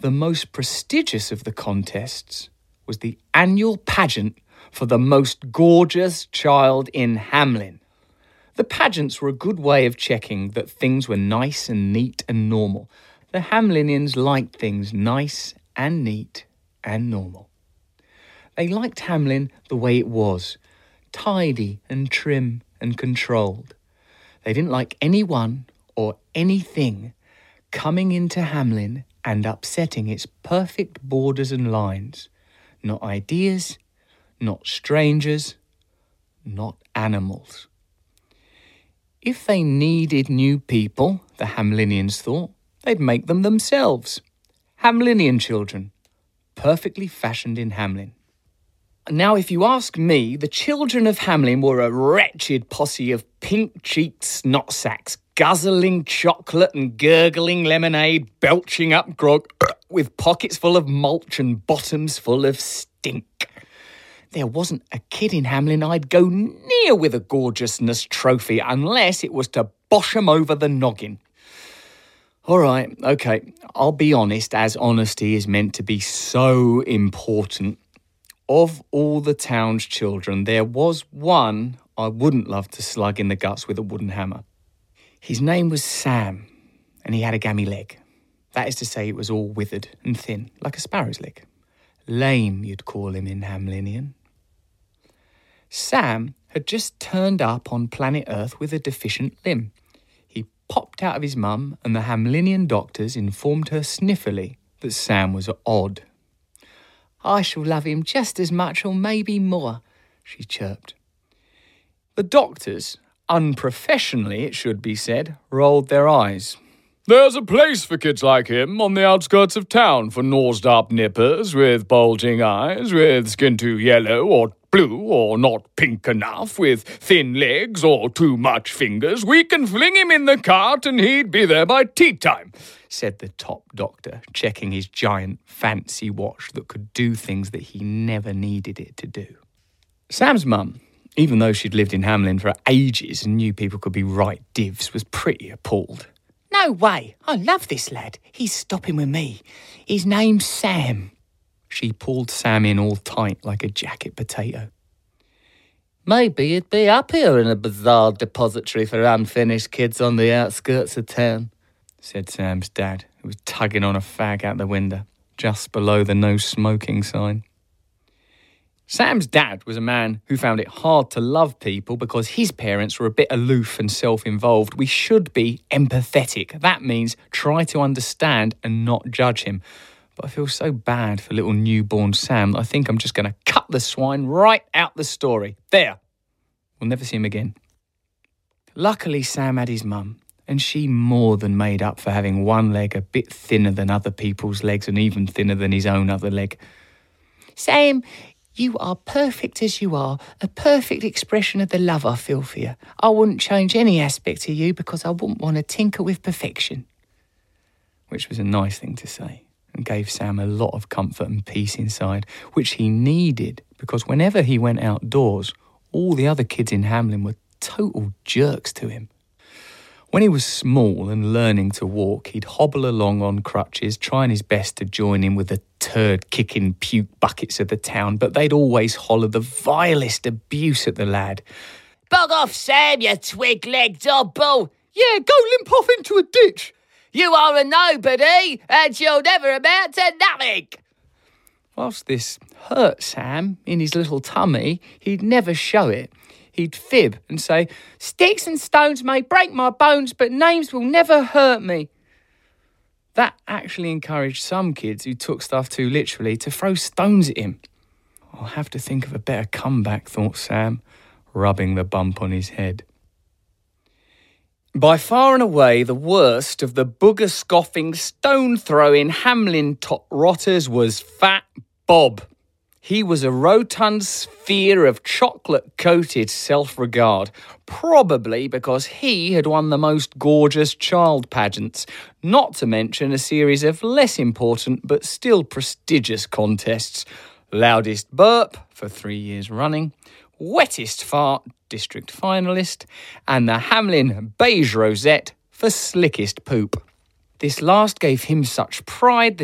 The most prestigious of the contests was the annual pageant for the most gorgeous child in Hamlin. The pageants were a good way of checking that things were nice and neat and normal. The Hamlinians liked things nice and neat and normal. They liked Hamlin the way it was, tidy and trim and controlled. They didn't like anyone or anything coming into Hamlin and upsetting its perfect borders and lines. Not ideas, not strangers, not animals. If they needed new people, the Hamlinians thought, they'd make them themselves. Hamlinian children, perfectly fashioned in Hamlin. Now, if you ask me, the children of Hamlin were a wretched posse of pink-cheeked snotsacks, guzzling chocolate and gurgling lemonade, belching up grog, with pockets full of mulch and bottoms full of stink. There wasn't a kid in Hamlin I'd go near with a gorgeousness trophy unless it was to bosh 'em over the noggin. All right, OK, I'll be honest, as honesty is meant to be so important. Of all the town's children, there was one I wouldn't love to slug in the guts with a wooden hammer. His name was Sam, and he had a gammy leg. That is to say, it was all withered and thin, like a sparrow's leg. Lame, you'd call him in Hamlinian. Sam had just turned up on planet Earth with a deficient limb. He popped out of his mum, and the Hamlinian doctors informed her sniffily that Sam was odd. "I shall love him just as much or maybe more," she chirped. The doctors, unprofessionally it should be said, rolled their eyes. "There's a place for kids like him on the outskirts of town for nosed-up nippers with bulging eyes, with skin too yellow or blue or not pink enough, with thin legs or too much fingers. We can fling him in the cart and he'd be there by tea time," said the top doctor, checking his giant fancy watch that could do things that he never needed it to do. Sam's mum, even though she'd lived in Hamlin for ages and knew people could be right divs, was pretty appalled. "No way, I love this lad. He's stopping with me. His name's Sam." She pulled Sam in all tight like a jacket potato. "Maybe he'd be happier in a bizarre depository for unfinished kids on the outskirts of town," said Sam's dad, who was tugging on a fag out the window, just below the no smoking sign. Sam's dad was a man who found it hard to love people because his parents were a bit aloof and self-involved. We should be empathetic. That means try to understand and not judge him. But I feel so bad for little newborn Sam that I think I'm just going to cut the swine right out the story. There. We'll never see him again. Luckily, Sam had his mum, and she more than made up for having one leg a bit thinner than other people's legs and even thinner than his own other leg. "Sam, you are perfect as you are, a perfect expression of the love I feel for you. I wouldn't change any aspect of you because I wouldn't want to tinker with perfection." Which was a nice thing to say and gave Sam a lot of comfort and peace inside, which he needed because whenever he went outdoors, all the other kids in Hamlin were total jerks to him. When he was small and learning to walk, he'd hobble along on crutches, trying his best to join in with the turd-kicking puke buckets of the town, but they'd always holler the vilest abuse at the lad. "Bug off, Sam, you twig-legged oddball! Yeah, go limp off into a ditch! You are a nobody, and you'll never amount to nothing!" Whilst this hurt Sam in his little tummy, he'd never show it. He'd fib and say, "Sticks and stones may break my bones, but names will never hurt me." That actually encouraged some kids who took stuff too literally to throw stones at him. "I'll have to think of a better comeback," thought Sam, rubbing the bump on his head. By far and away, the worst of the booger-scoffing, stone-throwing Hamlin tot-rotters was Fat Bob. He was a rotund sphere of chocolate-coated self-regard, probably because he had won the most gorgeous child pageants, not to mention a series of less important but still prestigious contests. Loudest burp for 3 years running, wettest fart district finalist, and the Hamlin Beige Rosette for slickest poop. This last gave him such pride that